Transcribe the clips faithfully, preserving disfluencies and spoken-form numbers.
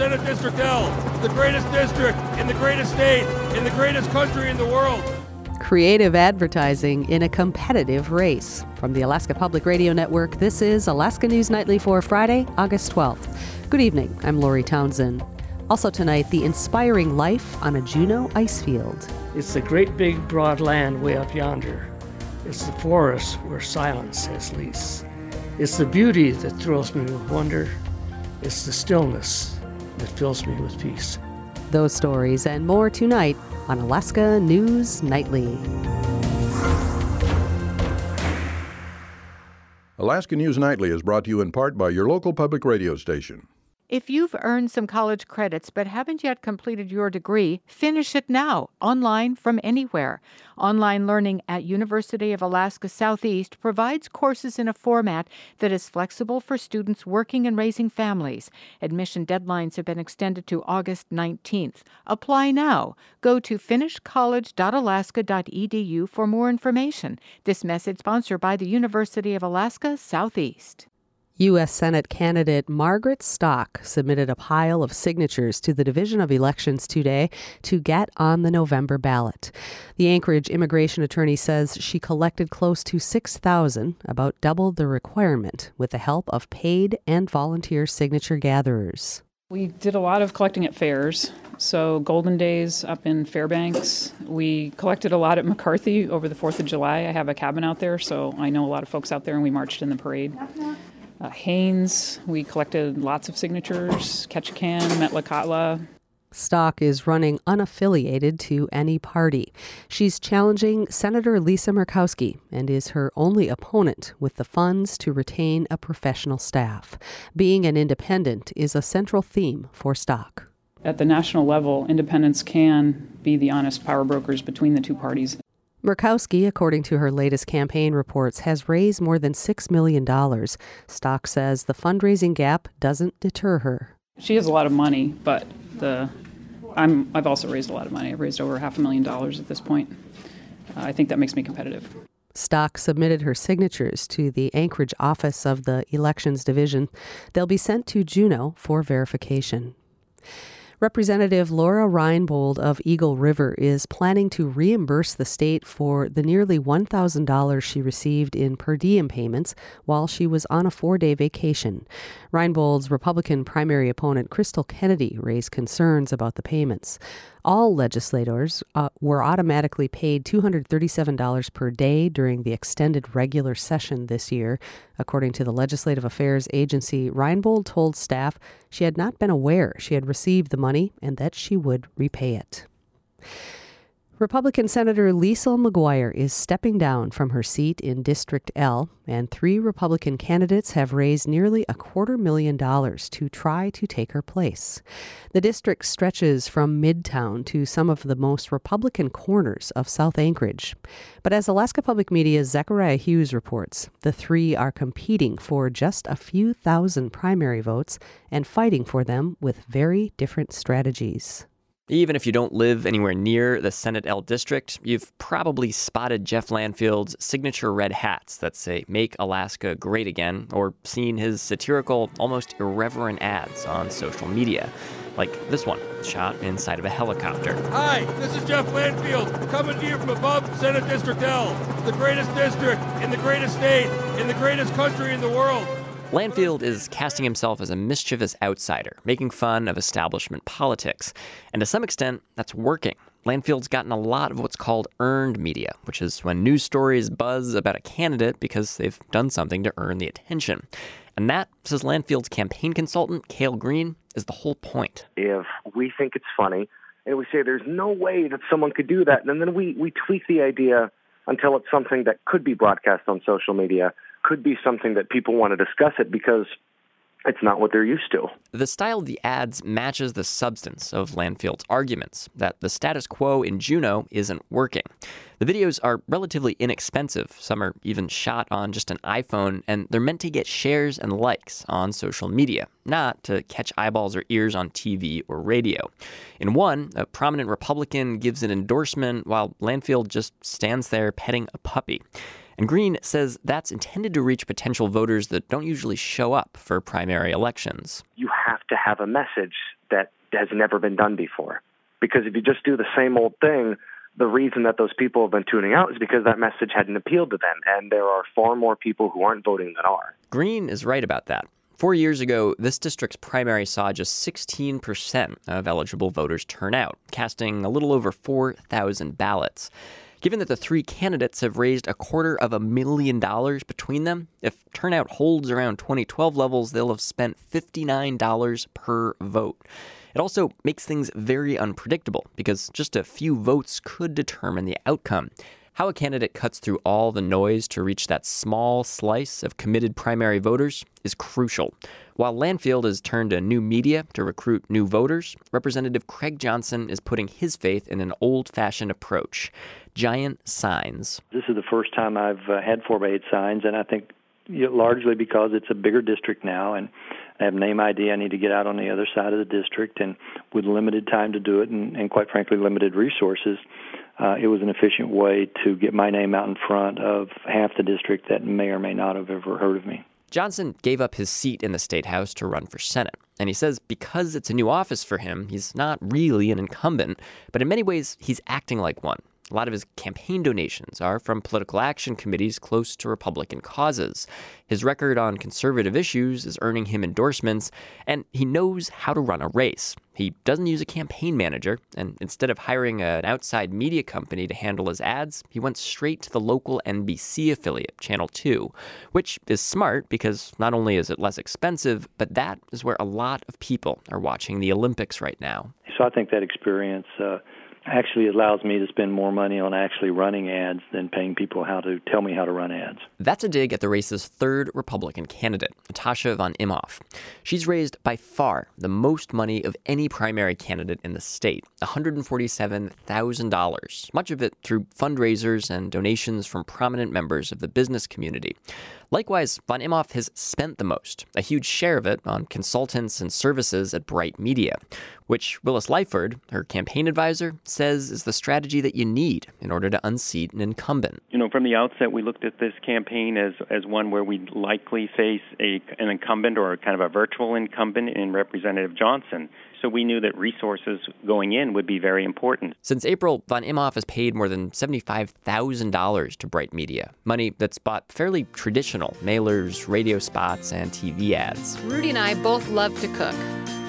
Senate District L, the greatest district in the greatest state, in the greatest country in the world. Creative advertising in a competitive race. From the Alaska Public Radio Network, this is Alaska News Nightly for Friday, August twelfth. Good evening, I'm Lori Townsend. Also tonight, the inspiring life on a Juneau ice field. It's the great big broad land way up yonder. It's the forest where silence has lease. It's the beauty that thrills me with wonder. It's the stillness that fills me with peace. Those stories and more tonight on Alaska News Nightly. Alaska News Nightly is brought to you in part by your local public radio station. If you've earned some college credits but haven't yet completed your degree, finish it now, online from anywhere. Online learning at University of Alaska Southeast provides courses in a format that is flexible for students working and raising families. Admission deadlines have been extended to August nineteenth. Apply now. Go to finish college dot alaska dot e d u for more information. This message sponsored by the University of Alaska Southeast. U S Senate candidate Margaret Stock submitted a pile of signatures to the Division of Elections today to get on the November ballot. The Anchorage immigration attorney says she collected close to six thousand, about double the requirement, with the help of paid and volunteer signature gatherers. We did a lot of collecting at fairs. So Golden Days up in Fairbanks. We collected a lot at McCarthy over the fourth of July. I have a cabin out there, so I know a lot of folks out there, and we marched in the parade. Uh, Haines, we collected lots of signatures. Ketchikan, Metlakatla. Stock is running unaffiliated to any party. She's challenging Senator Lisa Murkowski and is her only opponent with the funds to retain a professional staff. Being an independent is a central theme for Stock. At the national level, independents can be the honest power brokers between the two parties. Murkowski, according to her latest campaign reports, has raised more than six million dollars. Stock says the fundraising gap doesn't deter her. She has a lot of money, but the I'm, I've also raised a lot of money. I've raised over half a million dollars at this point. Uh, I think that makes me competitive. Stock submitted her signatures to the Anchorage office of the Elections Division. They'll be sent to Juneau for verification. Representative Laura Reinbold of Eagle River is planning to reimburse the state for the nearly one thousand dollars she received in per diem payments while she was on a four-day vacation. Reinbold's Republican primary opponent, Crystal Kennedy, raised concerns about the payments. All legislators uh, were automatically paid two hundred thirty-seven dollars per day during the extended regular session this year. According to the Legislative Affairs Agency, Reinbold told staff she had not been aware she had received the money and that she would repay it. Republican Senator Liesl McGuire is stepping down from her seat in District L, and three Republican candidates have raised nearly a quarter million dollars to try to take her place. The district stretches from Midtown to some of the most Republican corners of South Anchorage. But as Alaska Public Media's Zechariah Hughes reports, the three are competing for just a few thousand primary votes and fighting for them with very different strategies. Even if you don't live anywhere near the Senate L district, you've probably spotted Jeff Landfield's signature red hats that say, "Make Alaska Great Again," or seen his satirical, almost irreverent ads on social media, like this one, shot inside of a helicopter. Hi, this is Jeff Landfield, coming to you from above Senate District L, the greatest district in the greatest state, in the greatest country in the world. Landfield is casting himself as a mischievous outsider, making fun of establishment politics. And to some extent, that's working. Landfield's gotten a lot of what's called earned media, which is when news stories buzz about a candidate because they've done something to earn the attention. And that, says Landfield's campaign consultant, Cale Green, is the whole point. If we think it's funny, and we say there's no way that someone could do that, and then we, we tweak the idea until it's something that could be broadcast on social media, could be something that people want to discuss it because it's not what they're used to. The style of the ads matches the substance of Landfield's arguments, that the status quo in Juneau isn't working. The videos are relatively inexpensive. Some are even shot on just an iPhone, and they're meant to get shares and likes on social media, not to catch eyeballs or ears on T V or radio. In one, a prominent Republican gives an endorsement while Landfield just stands there petting a puppy. And Green says that's intended to reach potential voters that don't usually show up for primary elections. You have to have a message that has never been done before. Because if you just do the same old thing, the reason that those people have been tuning out is because that message hadn't appealed to them. And there are far more people who aren't voting than are. Green is right about that. Four years ago, this district's primary saw just sixteen percent of eligible voters turn out, casting a little over four thousand ballots. Given that the three candidates have raised a quarter of a million dollars between them, if turnout holds around twenty twelve levels, they'll have spent fifty-nine dollars per vote. It also makes things very unpredictable because just a few votes could determine the outcome. How a candidate cuts through all the noise to reach that small slice of committed primary voters is crucial. While Lanfield has turned to new media to recruit new voters, Representative Craig Johnson is putting his faith in an old-fashioned approach: giant signs. This is the first time I've uh, had four by eight signs, and I think you know, largely because it's a bigger district now, and I have name I D. I need to get out on the other side of the district, and with limited time to do it, and, and quite frankly, limited resources, uh, it was an efficient way to get my name out in front of half the district that may or may not have ever heard of me. Johnson gave up his seat in the State House to run for Senate. And he says because it's a new office for him, he's not really an incumbent, but in many ways, he's acting like one. A lot of his campaign donations are from political action committees close to Republican causes. His record on conservative issues is earning him endorsements, and he knows how to run a race. He doesn't use a campaign manager, and instead of hiring an outside media company to handle his ads, he went straight to the local N B C affiliate, Channel two, which is smart because not only is it less expensive, but that is where a lot of people are watching the Olympics right now. So I think that experience uh, actually allows me to spend more money on actually running ads than paying people how to tell me how to run ads. That's a dig at the race's third Republican candidate, Natasha von Imhoff. She's raised by far the most money of any primary candidate in the state, one hundred forty-seven thousand dollars, much of it through fundraisers and donations from prominent members of the business community. Likewise, von Imhoff has spent the most, a huge share of it on consultants and services at Bright Media, which Willis Lyford, her campaign advisor, says is the strategy that you need in order to unseat an incumbent. You know, from the outset, we looked at this campaign as, as one where we'd likely face a, an incumbent or kind of a virtual incumbent in Representative Johnson. So we knew that resources going in would be very important. Since April, von Imhoff has paid more than seventy-five thousand dollars to Bright Media, money that's bought fairly traditional mailers, radio spots, and T V ads. Rudy and I both love to cook.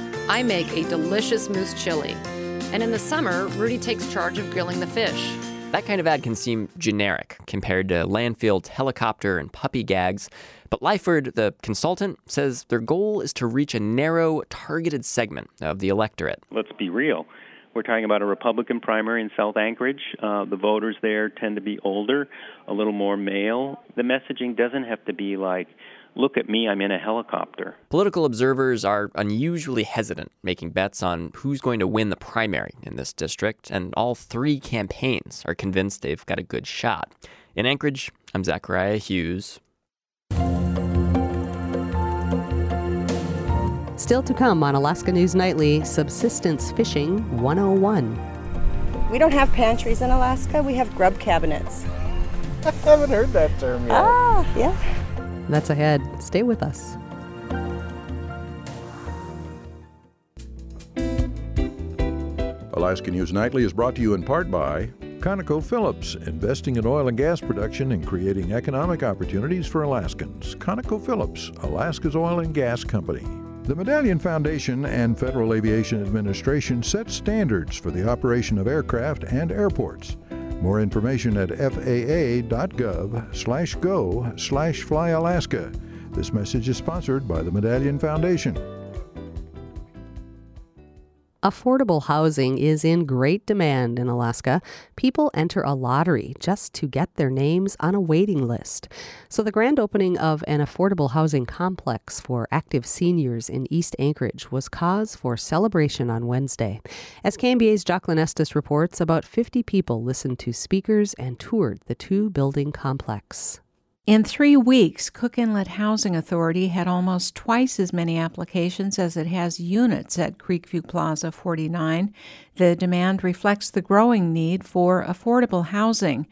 I make a delicious moose chili. And in the summer, Rudy takes charge of grilling the fish. That kind of ad can seem generic compared to Lanfield's helicopter and puppy gags, but Lyford, the consultant, says their goal is to reach a narrow, targeted segment of the electorate. Let's be real. We're talking about a Republican primary in South Anchorage. Uh, the voters there tend to be older, a little more male. The messaging doesn't have to be like, look at me, I'm in a helicopter. Political observers are unusually hesitant making bets on who's going to win the primary in this district, and all three campaigns are convinced they've got a good shot. In Anchorage, I'm Zachariah Hughes. Still to come on Alaska News Nightly, Subsistence Fishing one oh one. We don't have pantries in Alaska, we have grub cabinets. I haven't heard that term yet. Ah, yeah. That's ahead. Stay with us. Alaska News Nightly is brought to you in part by ConocoPhillips, investing in oil and gas production and creating economic opportunities for Alaskans. ConocoPhillips, Alaska's oil and gas company. The Medallion Foundation and Federal Aviation Administration set standards for the operation of aircraft and airports. More information at F A A dot gov slash go slash fly Alaska. This message is sponsored by the Medallion Foundation. Affordable housing is in great demand in Alaska. People enter a lottery just to get their names on a waiting list. So the grand opening of an affordable housing complex for active seniors in East Anchorage was cause for celebration on Wednesday. As K M B A's Jacqueline Estes reports, about fifty people listened to speakers and toured the two-building complex. In three weeks, Cook Inlet Housing Authority had almost twice as many applications as it has units at Creekview Plaza forty-nine. The demand reflects the growing need for affordable housing.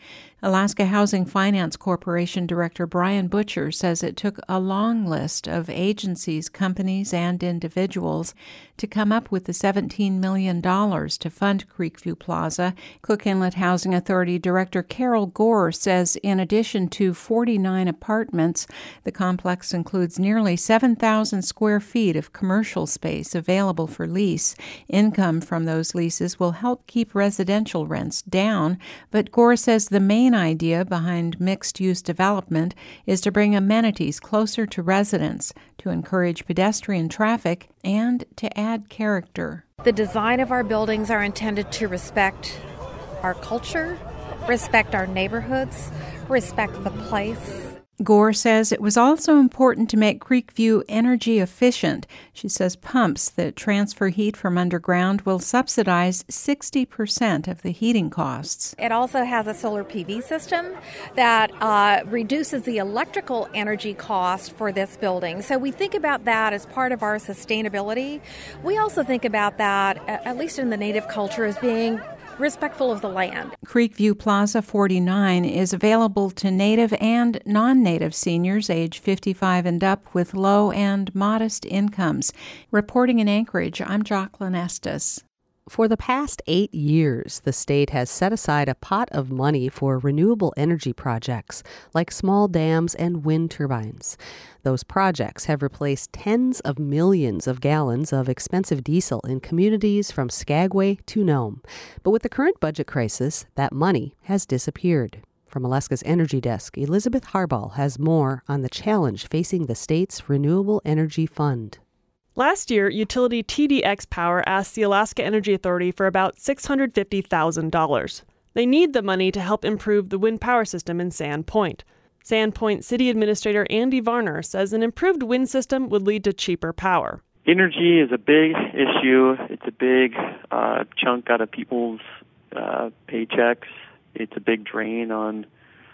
Alaska Housing Finance Corporation Director Brian Butcher says it took a long list of agencies, companies, and individuals to come up with the seventeen million dollars to fund Creekview Plaza. Cook Inlet Housing Authority Director Carol Gore says in addition to forty-nine apartments, the complex includes nearly seven thousand square feet of commercial space available for lease. Income from those leases will help keep residential rents down, but Gore says the main idea behind mixed-use development is to bring amenities closer to residents, to encourage pedestrian traffic, and to add character. The design of our buildings are intended to respect our culture, respect our neighborhoods, respect the place. Gore says it was also important to make Creekview energy efficient. She says pumps that transfer heat from underground will subsidize sixty percent of the heating costs. It also has a solar P V system that uh, reduces the electrical energy cost for this building. So we think about that as part of our sustainability. We also think about that, at least in the Native culture, as being respectful of the land. Creekview Plaza forty-nine is available to Native and non-Native seniors age fifty-five and up with low and modest incomes. Reporting in Anchorage, I'm Jocelyn Estes. For the past eight years, the state has set aside a pot of money for renewable energy projects like small dams and wind turbines. Those projects have replaced tens of millions of gallons of expensive diesel in communities from Skagway to Nome. But with the current budget crisis, that money has disappeared. From Alaska's Energy Desk, Elizabeth Harbaugh has more on the challenge facing the state's Renewable Energy Fund. Last year, utility T D X Power asked the Alaska Energy Authority for about six hundred fifty thousand dollars. They need the money to help improve the wind power system in Sand Point. Sand Point City Administrator Andy Varner says an improved wind system would lead to cheaper power. Energy is a big issue. It's a big uh, chunk out of people's uh, paychecks. It's a big drain on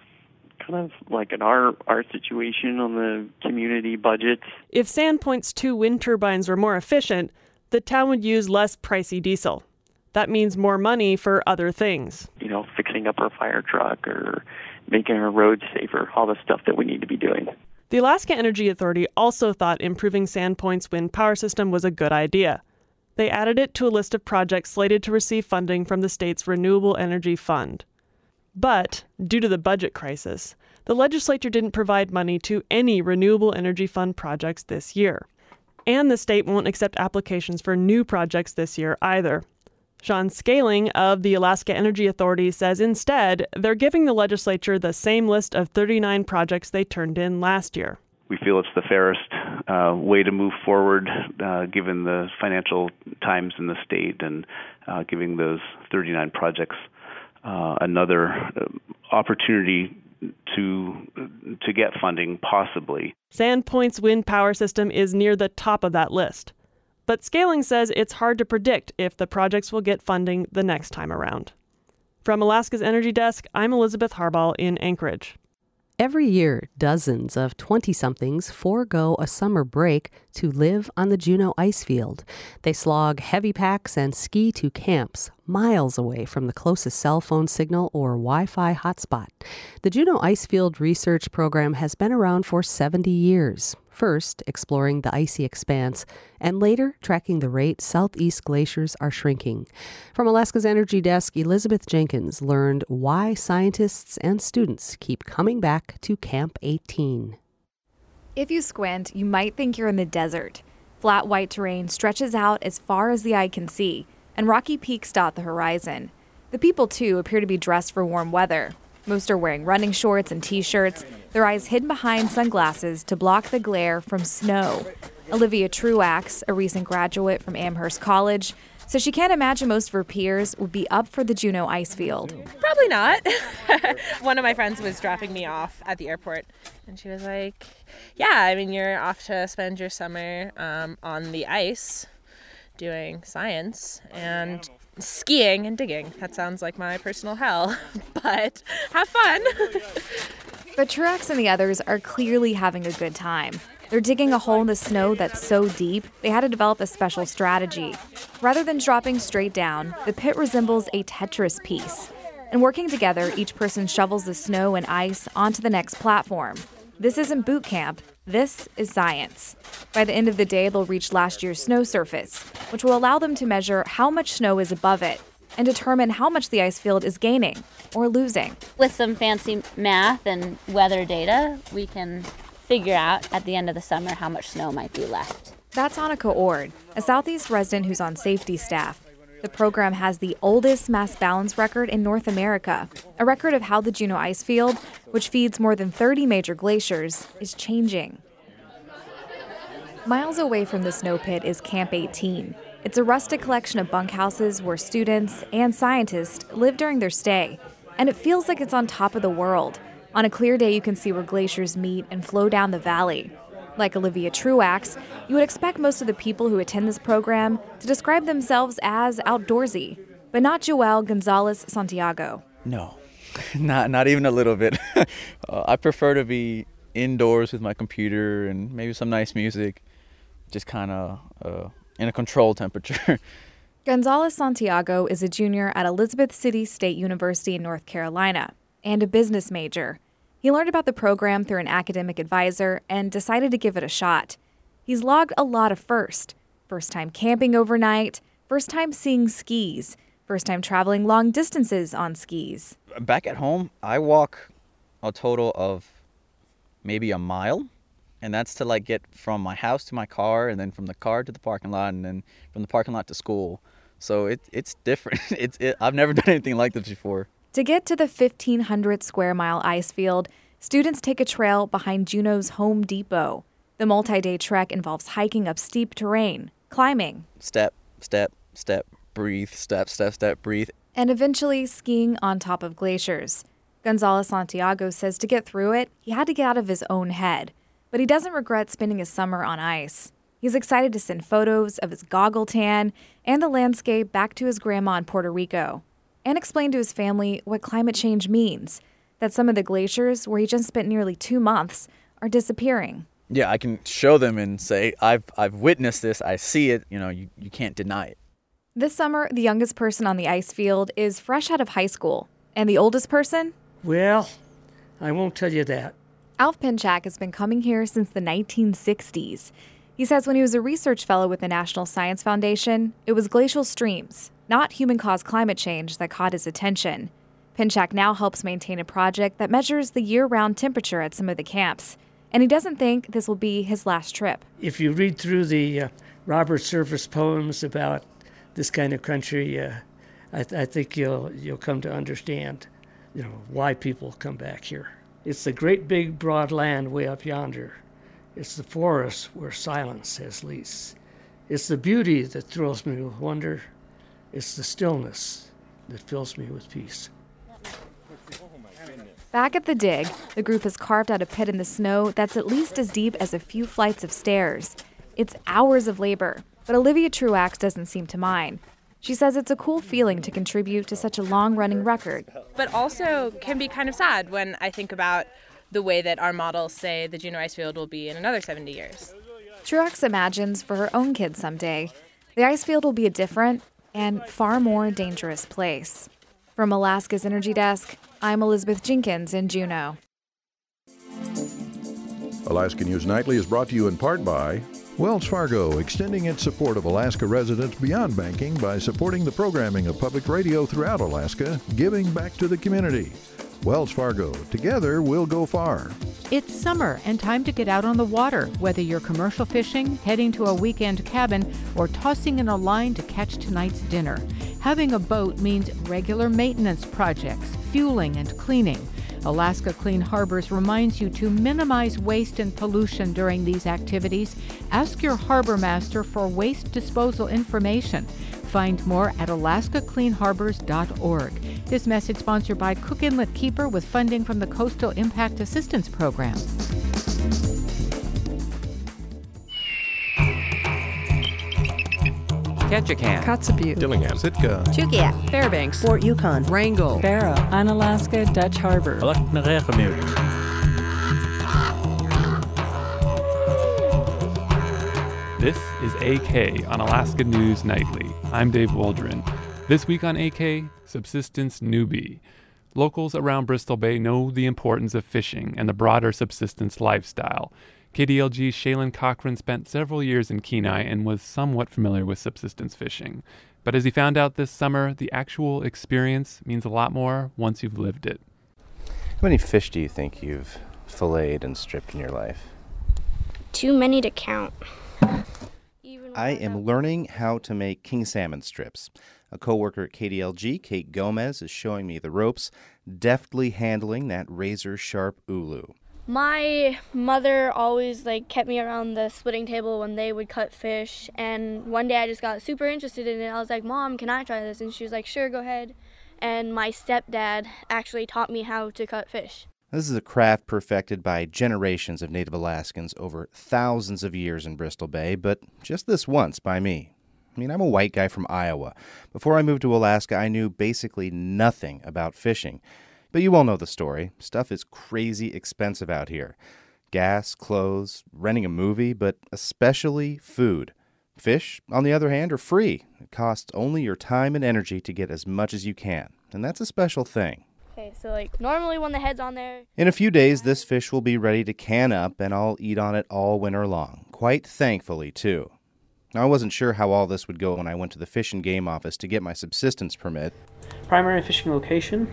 kind of like in our, our situation on the community budget. If Sand Point's two wind turbines were more efficient, the town would use less pricey diesel. That means more money for other things. You know, fixing up our fire truck or making our roads safer, all the stuff that we need to be doing. The Alaska Energy Authority also thought improving Sand Point's wind power system was a good idea. They added it to a list of projects slated to receive funding from the state's Renewable Energy Fund. But, due to the budget crisis, the legislature didn't provide money to any Renewable Energy Fund projects this year. And the state won't accept applications for new projects this year either. Sean Scaling of the Alaska Energy Authority says instead, they're giving the legislature the same list of thirty-nine projects they turned in last year. We feel it's the fairest uh, way to move forward, uh, given the financial times in the state, and uh, giving those thirty-nine projects Uh, another uh, opportunity to to get funding, possibly. Sand Point's wind power system is near the top of that list. But Scaling says it's hard to predict if the projects will get funding the next time around. From Alaska's Energy Desk, I'm Elizabeth Harbaugh in Anchorage. Every year, dozens of twenty-somethings forego a summer break to live on the Juneau ice field. They slog heavy packs and ski to camps miles away from the closest cell phone signal or Wi-Fi hotspot. The Juneau Icefield Research Program has been around for seventy years, first exploring the icy expanse, and later tracking the rate southeast glaciers are shrinking. From Alaska's Energy Desk, Elizabeth Jenkins learned why scientists and students keep coming back to Camp eighteen. If you squint, you might think you're in the desert. Flat white terrain stretches out as far as the eye can see, and rocky peaks dot the horizon. The people, too, appear to be dressed for warm weather. Most are wearing running shorts and t-shirts, their eyes hidden behind sunglasses to block the glare from snow. Olivia Truax, a recent graduate from Amherst College, says she can't imagine most of her peers would be up for the Juneau ice field. Probably not. One of my friends was dropping me off at the airport, and she was like, yeah, I mean, you're off to spend your summer um, on the ice doing science and skiing and digging. That sounds like my personal hell, but have fun. But Truax and the others are clearly having a good time. They're digging a hole in the snow that's so deep, they had to develop a special strategy. Rather than dropping straight down, the pit resembles a Tetris piece. And working together, each person shovels the snow and ice onto the next platform. This isn't boot camp. This is science. By the end of the day, they'll reach last year's snow surface, which will allow them to measure how much snow is above it and determine how much the ice field is gaining or losing. With some fancy math and weather data, we can figure out at the end of the summer how much snow might be left. That's Annika Ord, a Southeast resident who's on safety staff. The program has the oldest mass balance record in North America, a record of how the Juneau ice field, which feeds more than thirty major glaciers, is changing. Miles away from the snow pit is Camp eighteen. It's a rustic collection of bunkhouses where students and scientists live during their stay, and it feels like it's on top of the world. On a clear day, you can see where glaciers meet and flow down the valley. Like Olivia Truax, you would expect most of the people who attend this program to describe themselves as outdoorsy, but not Joel Gonzalez Santiago. No, not not even a little bit. uh, I prefer to be indoors with my computer and maybe some nice music, just kind of uh, in a controlled temperature. Gonzalez Santiago is a junior at Elizabeth City State University in North Carolina and a business major. He learned about the program through an academic advisor and decided to give it a shot. He's logged a lot of firsts. First time camping overnight, first time seeing skis, first time traveling long distances on skis. Back at home, I walk a total of maybe a mile, and that's to like get from my house to my car, and then from the car to the parking lot, and then from the parking lot to school. So it, it's different. It's it, I've never done anything like this before. To get to the fifteen hundred square mile ice field, students take a trail behind Juneau's Home Depot. The multi-day trek involves hiking up steep terrain, climbing, step, step, step, breathe, step, step, step, breathe, and eventually skiing on top of glaciers. Gonzalez Santiago says to get through it, he had to get out of his own head, but he doesn't regret spending his summer on ice. He's excited to send photos of his goggle tan and the landscape back to his grandma in Puerto Rico, and explain to his family what climate change means, that some of the glaciers, where he just spent nearly two months, are disappearing. Yeah, I can show them and say, I've I've witnessed this, I see it, you know, you, you can't deny it. This summer, the youngest person on the ice field is fresh out of high school, and the oldest person? Well, I won't tell you that. Alf Pinchak has been coming here since the nineteen sixties. He says when he was a research fellow with the National Science Foundation, it was glacial streams, not human-caused climate change, that caught his attention. Pinchak now helps maintain a project that measures the year-round temperature at some of the camps, and he doesn't think this will be his last trip. If you read through the uh, Robert Service poems about this kind of country, uh, I, th- I think you'll you'll come to understand, you know, why people come back here. It's the great big broad land way up yonder. It's the forest where silence has lease. It's the beauty that thrills me with wonder. It's the stillness that fills me with peace. Back at the dig, the group has carved out a pit in the snow that's at least as deep as a few flights of stairs. It's hours of labor, but Olivia Truax doesn't seem to mind. She says it's a cool feeling to contribute to such a long-running record. But also can be kind of sad when I think about the way that our models say the Juneau ice field will be in another seventy years. Truax imagines for her own kids someday, the ice field will be a different and far more dangerous place. From Alaska's Energy Desk, I'm Elizabeth Jenkins in Juneau. Alaska News Nightly is brought to you in part by Wells Fargo, extending its support of Alaska residents beyond banking by supporting the programming of public radio throughout Alaska, giving back to the community. Wells Fargo, together we'll go far. It's summer and time to get out on the water, whether you're commercial fishing, heading to a weekend cabin, or tossing in a line to catch tonight's dinner. Having a boat means regular maintenance projects, fueling and cleaning. Alaska Clean Harbors reminds you to minimize waste and pollution during these activities. Ask your harbor master for waste disposal information. Find more at alaska clean harbors dot org. This message sponsored by Cook Inlet Keeper with funding from the Coastal Impact Assistance Program. Ketchikan, Kotzebue, Dillingham, Sitka, Chugiak, Fairbanks, Fort Yukon, Wrangell, Barrow, Unalaska, Dutch Harbor. This is A K on Alaska News Nightly. I'm Dave Waldron. This week on A K, Subsistence Newbie. Locals around Bristol Bay know the importance of fishing and the broader subsistence lifestyle. K D L G's Shaylin Cochran spent several years in Kenai and was somewhat familiar with subsistence fishing. But as he found out this summer, the actual experience means a lot more once you've lived it. How many fish do you think you've filleted and stripped in your life? Too many to count. I am learning how to make king salmon strips. A coworker at K D L G, Kate Gomez, is showing me the ropes, deftly handling that razor-sharp ulu. My mother always like kept me around the splitting table when they would cut fish, and one day I just got super interested in it. I was like, Mom, can I try this? And she was like, sure, go ahead. And my stepdad actually taught me how to cut fish. This is a craft perfected by generations of Native Alaskans over thousands of years in Bristol Bay, but just this once by me. I mean, I'm a white guy from Iowa. Before I moved to Alaska, I knew basically nothing about fishing. But you all know the story. Stuff is crazy expensive out here. Gas, clothes, renting a movie, but especially food. Fish, on the other hand, are free. It costs only your time and energy to get as much as you can. And that's a special thing. Okay, so like normally when the head's on there... In a few days, this fish will be ready to can up, and I'll eat on it all winter long. Quite thankfully, too. Now, I wasn't sure how all this would go when I went to the Fish and Game office to get my subsistence permit. Primary fishing location.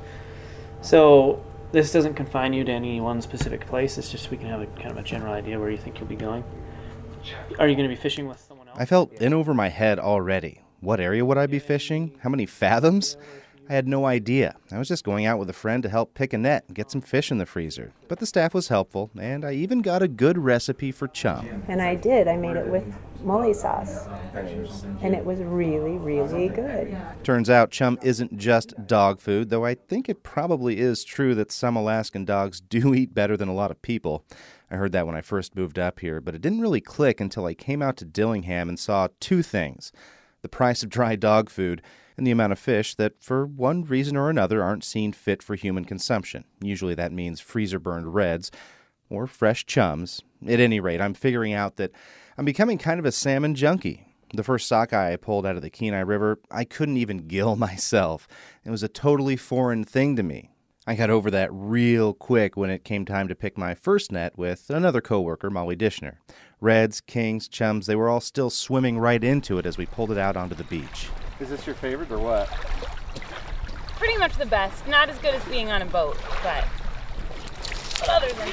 So this doesn't confine you to any one specific place. It's just we can have a kind of a general idea where you think you'll be going. Are you going to be fishing with someone else? I felt in over my head already. What area would I be fishing? How many fathoms? I had no idea. I was just going out with a friend to help pick a net and get some fish in the freezer. But the staff was helpful, and I even got a good recipe for chum. And I did. I made it with mole sauce. And it was really, really good. Turns out chum isn't just dog food, though I think it probably is true that some Alaskan dogs do eat better than a lot of people. I heard that when I first moved up here, but it didn't really click until I came out to Dillingham and saw two things: the price of dry dog food and the amount of fish that, for one reason or another, aren't seen fit for human consumption. Usually that means freezer-burned reds or fresh chums. At any rate, I'm figuring out that I'm becoming kind of a salmon junkie. The first sockeye I pulled out of the Kenai River, I couldn't even gill myself. It was a totally foreign thing to me. I got over that real quick when it came time to pick my first net with another coworker, Molly Dishner. Reds, kings, chums, they were all still swimming right into it as we pulled it out onto the beach. Is this your favorite or what? Pretty much the best. Not as good as being on a boat, but, but other than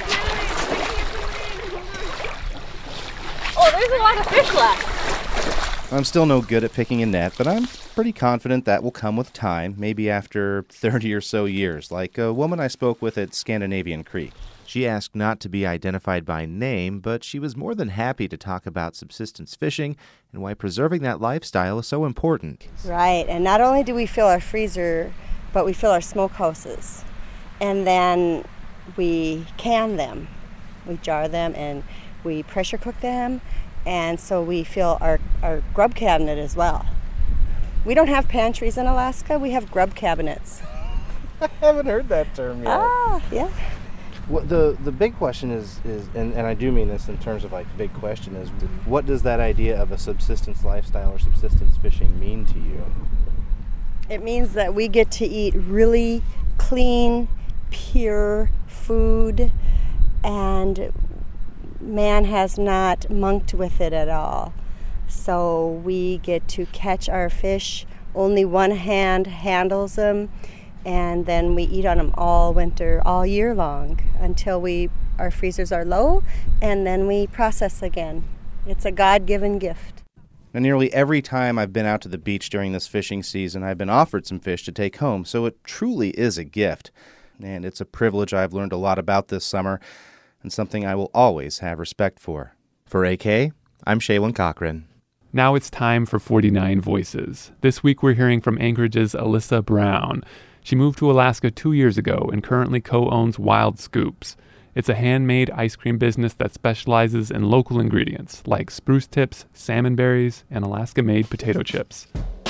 that. Oh, there's a lot of fish left. I'm still no good at picking a net, but I'm pretty confident that will come with time, maybe after thirty or so years, like a woman I spoke with at Scandinavian Creek. She asked not to be identified by name, but she was more than happy to talk about subsistence fishing and why preserving that lifestyle is so important. Right, and not only do we fill our freezer, but we fill our smokehouses. And then we can them. We jar them and we pressure cook them, and so we fill our, our grub cabinet as well. We don't have pantries in Alaska, we have grub cabinets. I haven't heard that term yet. Ah, yeah. What the the big question is, is and, and I do mean this in terms of like big question, is what does that idea of a subsistence lifestyle or subsistence fishing mean to you? It means that we get to eat really clean, pure food, and man has not monked with it at all. So we get to catch our fish, only one hand handles them, and then we eat on them all winter, all year long, until we our freezers are low, and then we process again. It's a God-given gift. And nearly every time I've been out to the beach during this fishing season, I've been offered some fish to take home, so it truly is a gift. And it's a privilege I've learned a lot about this summer, and something I will always have respect for. For A K, I'm Shaylin Cochran. Now it's time for forty-nine Voices. This week we're hearing from Anchorage's Alyssa Brown. She moved to Alaska two years ago and currently co-owns Wild Scoops. It's a handmade ice cream business that specializes in local ingredients like spruce tips, salmon berries, and Alaska-made potato chips.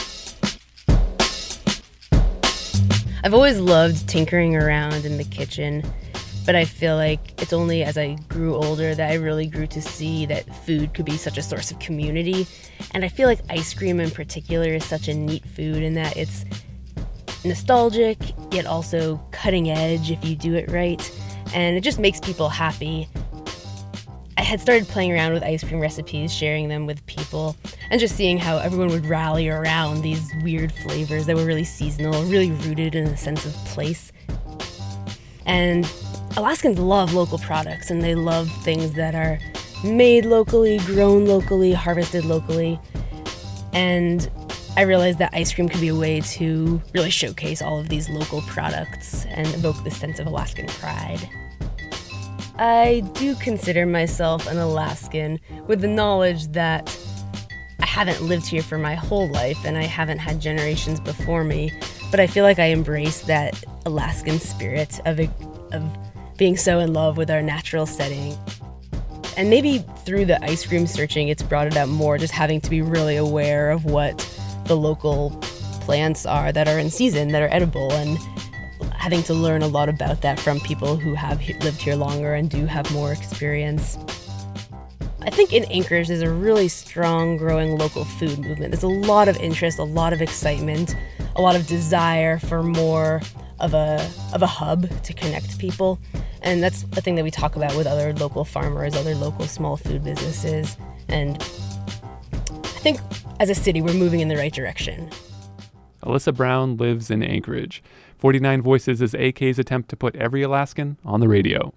I've always loved tinkering around in the kitchen, but I feel like it's only as I grew older that I really grew to see that food could be such a source of community. And I feel like ice cream in particular is such a neat food in that it's nostalgic, yet also cutting edge if you do it right, and it just makes people happy. I had started playing around with ice cream recipes, sharing them with people, and just seeing how everyone would rally around these weird flavors that were really seasonal, really rooted in a sense of place. And Alaskans love local products, and they love things that are made locally, grown locally, harvested locally. And I realized that ice cream could be a way to really showcase all of these local products and evoke this sense of Alaskan pride. I do consider myself an Alaskan with the knowledge that I haven't lived here for my whole life and I haven't had generations before me, but I feel like I embrace that Alaskan spirit of, of being so in love with our natural setting. And maybe through the ice cream searching, it's brought it out more, just having to be really aware of what the local plants are that are in season, that are edible, and having to learn a lot about that from people who have lived here longer and do have more experience. I think in Anchorage there's a really strong growing local food movement. There's a lot of interest, a lot of excitement, a lot of desire for more of a of a hub to connect people. And that's a thing that we talk about with other local farmers, other local small food businesses. And I think as a city we're moving in the right direction. Alyssa Brown lives in Anchorage. forty-nine Voices is A K's attempt to put every Alaskan on the radio.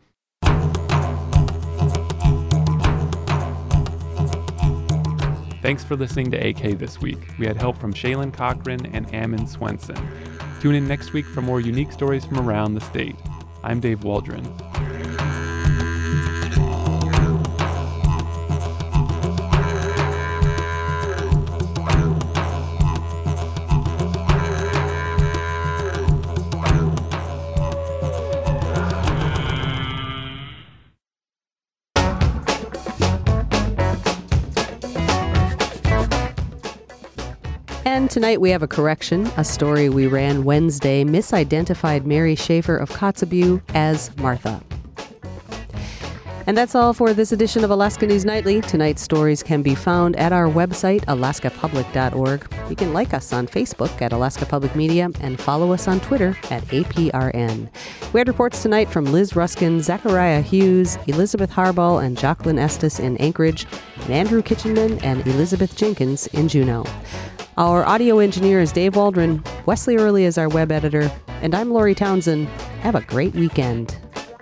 Thanks for listening to A K this week. We had help from Shaylin Cochran and Ammon Swenson. Tune in next week for more unique stories from around the state. I'm Dave Waldron. And tonight we have a correction. A story we ran Wednesday misidentified Mary Schaefer of Kotzebue as Martha. And that's all for this edition of Alaska News Nightly. Tonight's stories can be found at our website, alaska public dot org. You can like us on Facebook at Alaska Public Media and follow us on Twitter at A P R N. We had reports tonight from Liz Ruskin, Zachariah Hughes, Elizabeth Harbaugh, and Jacqueline Estes in Anchorage, and Andrew Kitchenman and Elizabeth Jenkins in Juneau. Our audio engineer is Dave Waldron. Wesley Early is our web editor. And I'm Lori Townsend. Have a great weekend.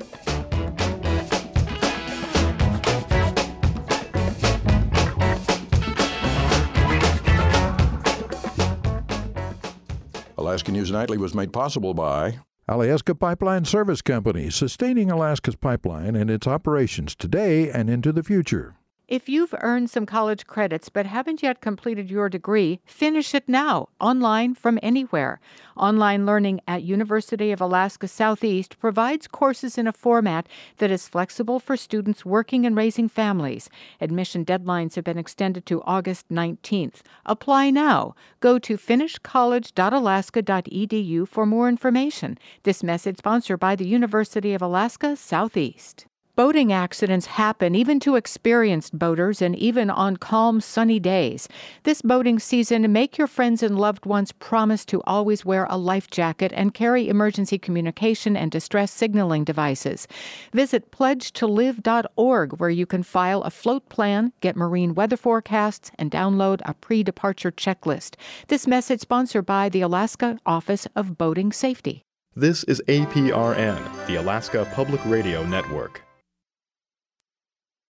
Alaska News Nightly was made possible by Alyeska Pipeline Service Company, sustaining Alaska's pipeline and its operations today and into the future. If you've earned some college credits but haven't yet completed your degree, finish it now, online from anywhere. Online learning at University of Alaska Southeast provides courses in a format that is flexible for students working and raising families. Admission deadlines have been extended to August nineteenth. Apply now. Go to finish college dot alaska dot e d u for more information. This message sponsored by the University of Alaska Southeast. Boating accidents happen even to experienced boaters and even on calm, sunny days. This boating season, make your friends and loved ones promise to always wear a life jacket and carry emergency communication and distress signaling devices. Visit pledge to live dot org, where you can file a float plan, get marine weather forecasts, and download a pre-departure checklist. This message sponsored by the Alaska Office of Boating Safety. This is A P R N, the Alaska Public Radio Network.